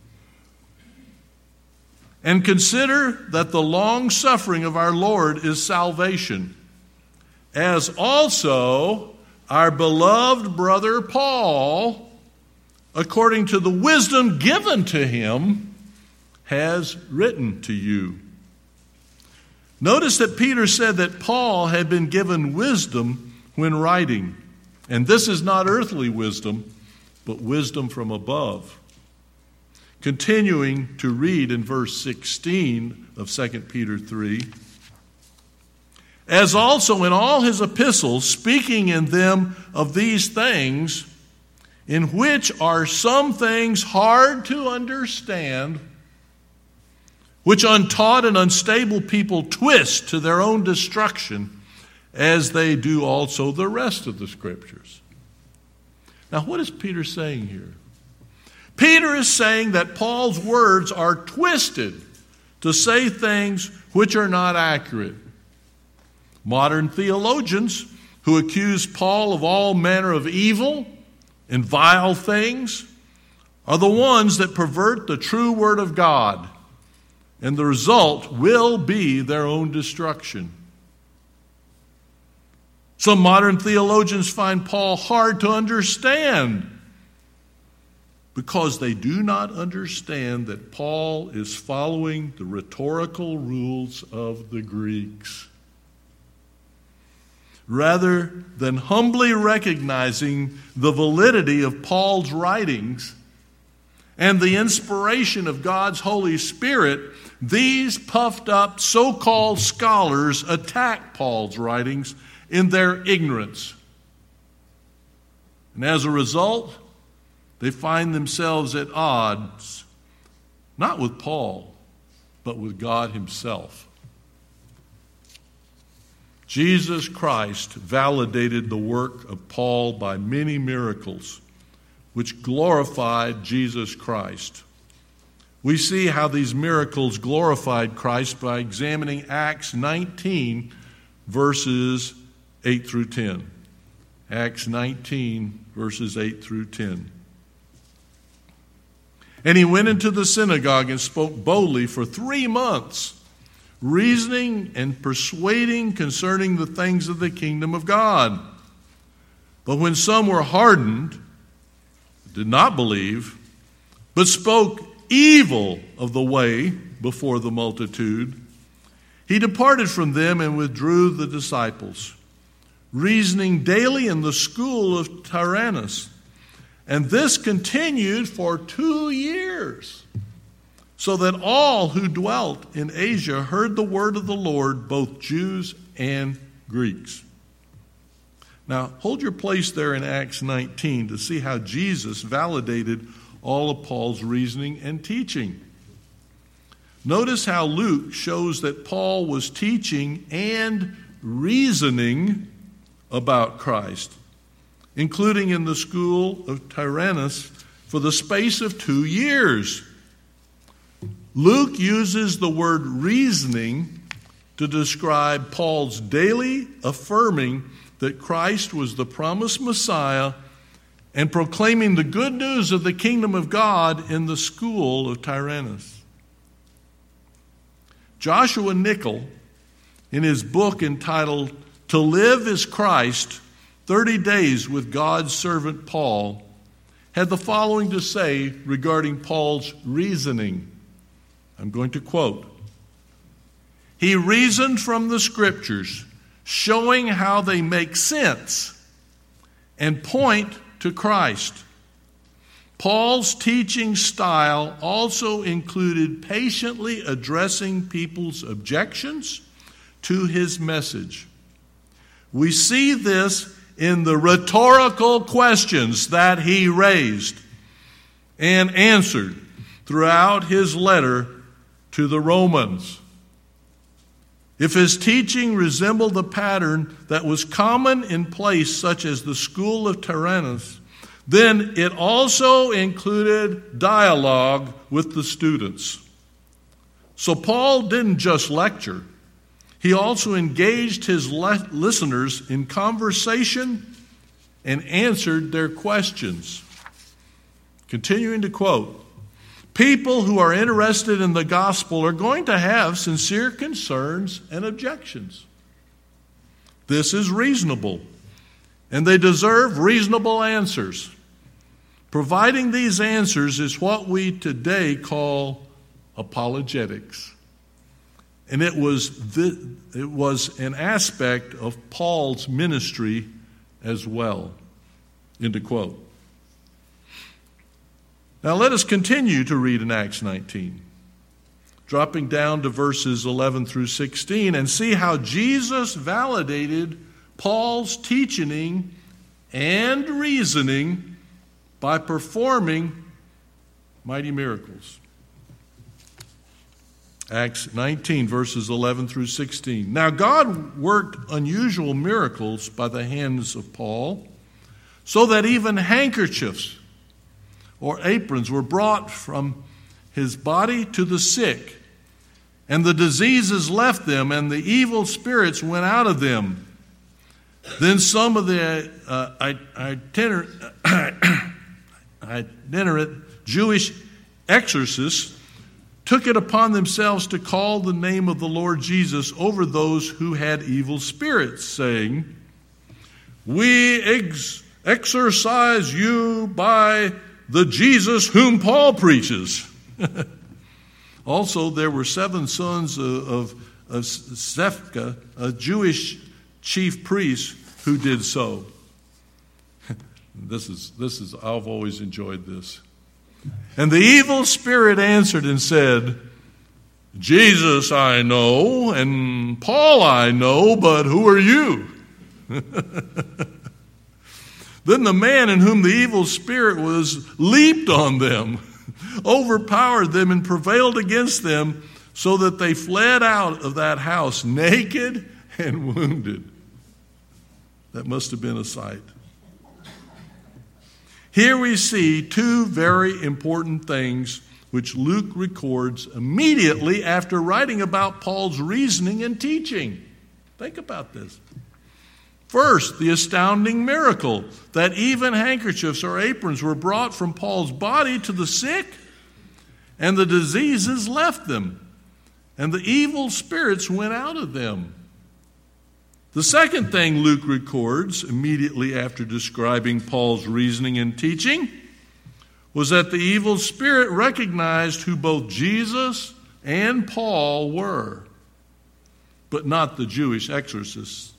[SPEAKER 1] And consider that the long suffering of our Lord is salvation, as also our beloved brother Paul, according to the wisdom given to him, has written to you. Notice that Peter said that Paul had been given wisdom when writing. And this is not earthly wisdom, but wisdom from above. Continuing to read in verse 16 of 2 Peter 3. As also in all his epistles, speaking in them of these things, in which are some things hard to understand, which untaught and unstable people twist to their own destruction, as they do also the rest of the Scriptures. Now, what is Peter saying here? Peter is saying that Paul's words are twisted to say things which are not accurate. Modern theologians who accuse Paul of all manner of evil and vile things are the ones that pervert the true word of God. And the result will be their own destruction. Some modern theologians find Paul hard to understand because they do not understand that Paul is following the rhetorical rules of the Greeks. Rather than humbly recognizing the validity of Paul's writings and the inspiration of God's Holy Spirit, these puffed up so-called scholars attack Paul's writings in their ignorance. And as a result, they find themselves at odds, not with Paul, but with God himself. Jesus Christ validated the work of Paul by many miracles, which glorified Jesus Christ. We see how these miracles glorified Christ by examining Acts 19, verses 8 through 10. Acts 19, verses 8 through 10. And he went into the synagogue and spoke boldly for 3 months, reasoning and persuading concerning the things of the kingdom of God. But when some were hardened, did not believe, but spoke evil of the way before the multitude, he departed from them and withdrew the disciples, reasoning daily in the school of Tyrannus. And this continued for 2 years, so that all who dwelt in Asia heard the word of the Lord, both Jews and Greeks. Now, hold your place there in Acts 19 to see how Jesus validated all of Paul's reasoning and teaching. Notice how Luke shows that Paul was teaching and reasoning about Christ, including in the school of Tyrannus for the space of 2 years. Luke uses the word reasoning to describe Paul's daily affirming that Christ was the promised Messiah and proclaiming the good news of the kingdom of God in the school of Tyrannus. Joshua Nickel, in his book entitled To Live is Christ, 30 Days with God's Servant Paul, had the following to say regarding Paul's reasoning. I'm going to quote. He reasoned from the Scriptures, showing how they make sense and point to Christ. Paul's teaching style also included patiently addressing people's objections to his message. We see this in the rhetorical questions that he raised and answered throughout his letter to the Romans. If his teaching resembled the pattern that was common in place, such as the school of Tyrannus, then it also included dialogue with the students. So Paul didn't just lecture. He also engaged his listeners in conversation and answered their questions. Continuing to quote, people who are interested in the gospel are going to have sincere concerns and objections. This is reasonable, and they deserve reasonable answers. Providing these answers is what we today call apologetics. And it was an aspect of Paul's ministry as well. End of quote. Now let us continue to read in Acts 19, dropping down to verses 11 through 16, and see how Jesus validated Paul's teaching and reasoning by performing mighty miracles. Acts 19, verses 11 through 16. Now God worked unusual miracles by the hands of Paul, so that even handkerchiefs or aprons were brought from his body to the sick, and the diseases left them, and the evil spirits went out of them. Then some of the itinerant Jewish exorcists took it upon themselves to call the name of the Lord Jesus over those who had evil spirits, saying, "We exorcise you by the Jesus whom Paul preaches." Also, there were 7 sons of Sephka, a Jewish chief priest, who did so. I've always enjoyed this. And the evil spirit answered and said, "Jesus I know, and Paul I know, but who are you?" Then the man in whom the evil spirit was leaped on them, overpowered them, and prevailed against them, so that they fled out of that house naked and wounded. That must have been a sight. Here we see 2 very important things which Luke records immediately after writing about Paul's reasoning and teaching. Think about this. First, the astounding miracle that even handkerchiefs or aprons were brought from Paul's body to the sick, and the diseases left them, and the evil spirits went out of them. The second thing Luke records immediately after describing Paul's reasoning and teaching was that the evil spirit recognized who both Jesus and Paul were, but not the Jewish exorcists.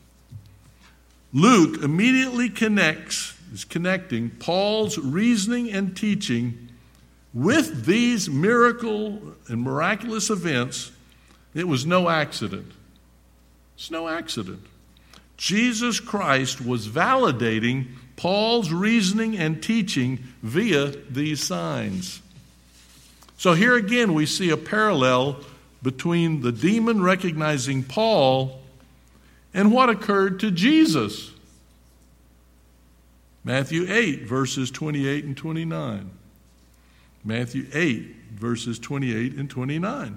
[SPEAKER 1] Luke immediately is connecting Paul's reasoning and teaching with these miracle and miraculous events. It was no accident. It's no accident. Jesus Christ was validating Paul's reasoning and teaching via these signs. So here again we see a parallel between the demon recognizing Paul and what occurred to Jesus. Matthew 8, verses 28 and 29. Matthew 8, verses 28 and 29.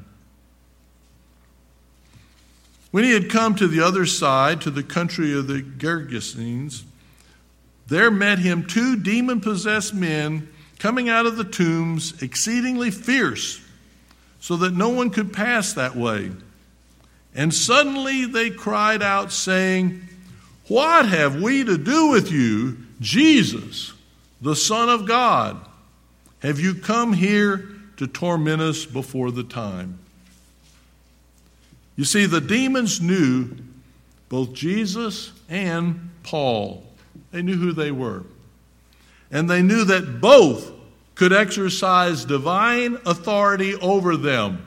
[SPEAKER 1] When he had come to the other side, to the country of the Gergesenes, there met him 2 demon-possessed men coming out of the tombs, exceedingly fierce, so that no one could pass that way. And suddenly they cried out, saying, "What have we to do with you, Jesus, the Son of God? Have you come here to torment us before the time?" You see, the demons knew both Jesus and Paul. They knew who they were. And they knew that both could exercise divine authority over them.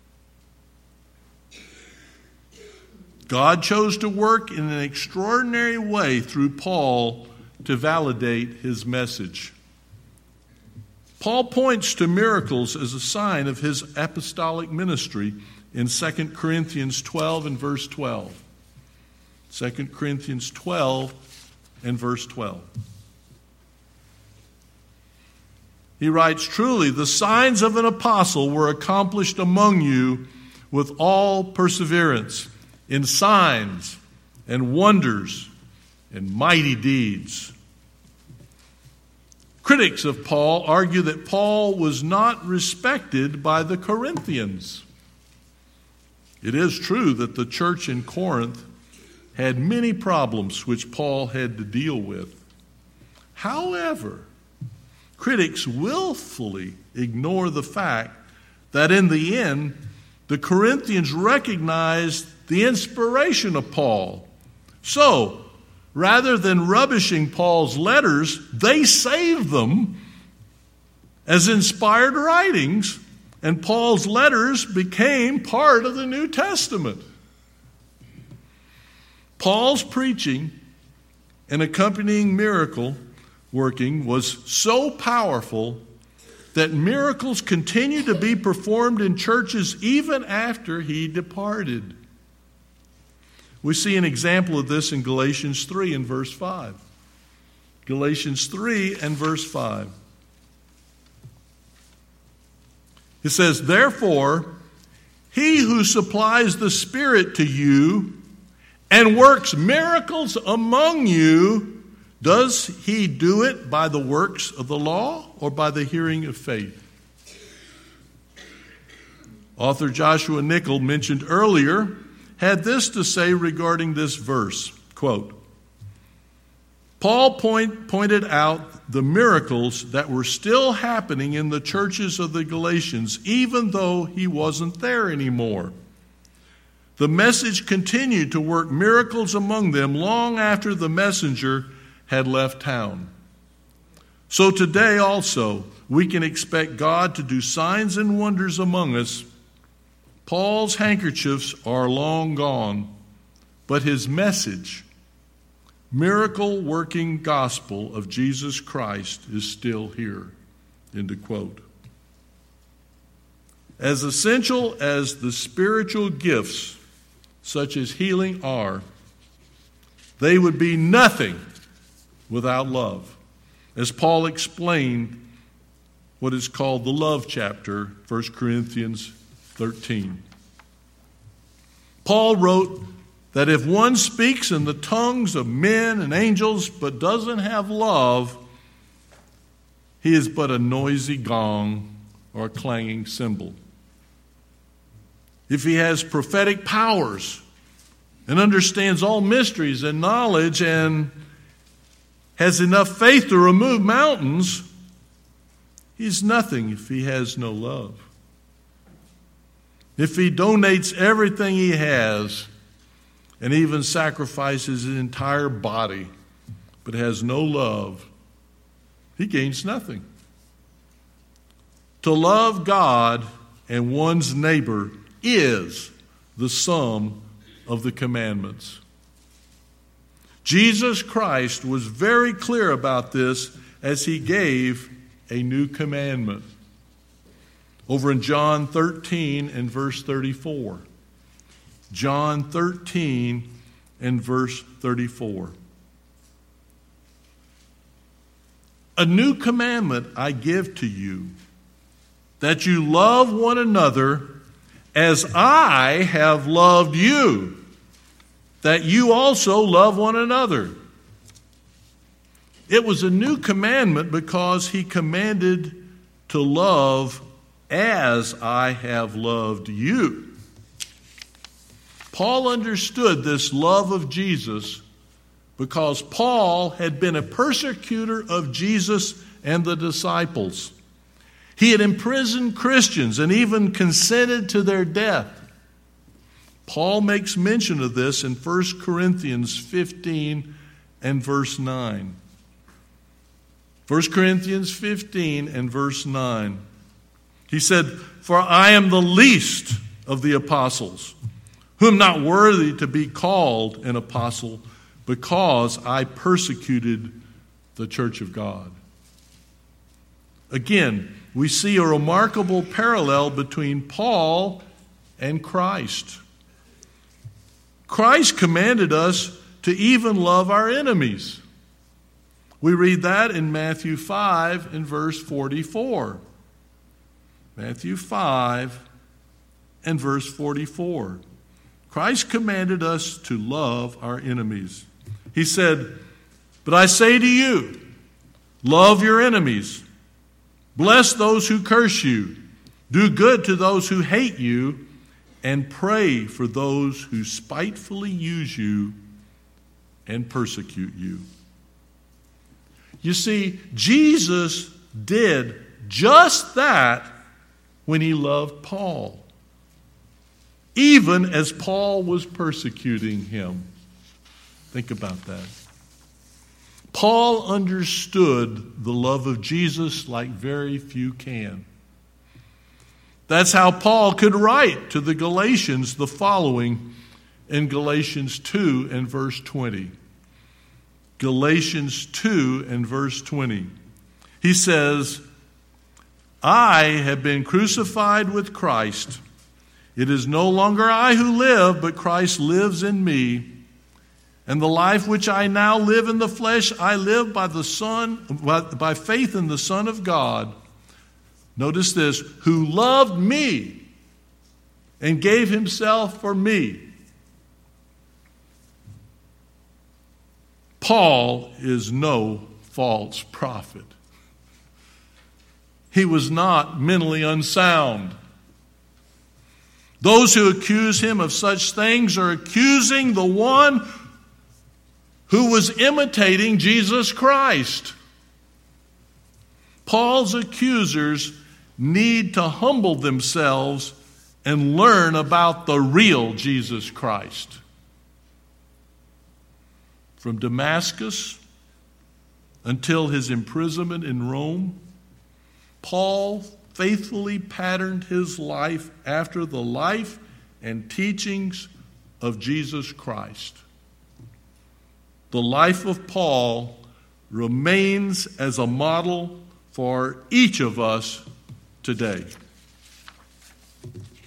[SPEAKER 1] God chose to work in an extraordinary way through Paul to validate his message. Paul points to miracles as a sign of his apostolic ministry in 2 Corinthians 12 and verse 12. 2 Corinthians 12 and verse 12. He writes, "Truly, the signs of an apostle were accomplished among you with all perseverance, in signs and wonders and mighty deeds." Critics of Paul argue that Paul was not respected by the Corinthians. It is true that the church in Corinth had many problems which Paul had to deal with. However, critics willfully ignore the fact that in the end, the Corinthians recognized the inspiration of Paul. So, rather than rubbishing Paul's letters, they saved them as inspired writings, and Paul's letters became part of the New Testament. Paul's preaching and accompanying miracle working was so powerful that miracles continued to be performed in churches even after he departed. We see an example of this in Galatians 3 and verse 5. Galatians 3 and verse 5. It says, "Therefore, he who supplies the Spirit to you and works miracles among you, does he do it by the works of the law or by the hearing of faith?" Author Joshua Nickel, mentioned earlier, had this to say regarding this verse, quote, "Paul pointed out the miracles that were still happening in the churches of the Galatians, even though he wasn't there anymore. The message continued to work miracles among them long after the messenger had left town. So today also, we can expect God to do signs and wonders among us. Paul's handkerchiefs are long gone, but his message, miracle-working gospel of Jesus Christ, is still here." End of quote. As essential as the spiritual gifts, such as healing, are, they would be nothing without love. As Paul explained what is called the love chapter, 1 Corinthians 13. Paul wrote that if one speaks in the tongues of men and angels but doesn't have love, he is but a noisy gong or a clanging cymbal. If he has prophetic powers and understands all mysteries and knowledge and has enough faith to remove mountains, he's nothing if he has no love. If he donates everything he has and even sacrifices his entire body but has no love, he gains nothing. To love God and one's neighbor is the sum of the commandments. Jesus Christ was very clear about this as he gave a new commandment. Over in John 13 and verse 34. John 13 and verse 34. "A new commandment I give to you, that you love one another as I have loved you, that you also love one another. It was a new commandment because he commanded to love as I have loved you. Paul understood this love of Jesus because Paul had been a persecutor of Jesus and the disciples. He had imprisoned Christians and even consented to their death. Paul makes mention of this in 1 Corinthians 15 and verse 9. 1 Corinthians 15 and verse 9. He said, "For I am the least of the apostles, who am not worthy to be called an apostle, because I persecuted the church of God." Again, we see a remarkable parallel between Paul and Christ. Christ commanded us to even love our enemies. We read that in Matthew 5 and verse 44. Matthew 5 and verse 44. Christ commanded us to love our enemies. He said, "But I say to you, love your enemies. Bless those who curse you. Do good to those who hate you, and pray for those who spitefully use you and persecute you." You see, Jesus did just that when he loved Paul, even as Paul was persecuting him. Think about that. Paul understood the love of Jesus like very few can. That's how Paul could write to the Galatians the following in Galatians 2 and verse 20. Galatians 2 and verse 20. He says, "I have been crucified with Christ. It is no longer I who live, but Christ lives in me. And the life which I now live in the flesh, I live by faith in the Son of God." Notice this, "who loved me and gave himself for me." Paul is no false prophet. He was not mentally unsound. Those who accuse him of such things are accusing the one who was imitating Jesus Christ. Paul's accusers need to humble themselves and learn about the real Jesus Christ. From Damascus until his imprisonment in Rome, Paul faithfully patterned his life after the life and teachings of Jesus Christ. The life of Paul remains as a model for each of us today.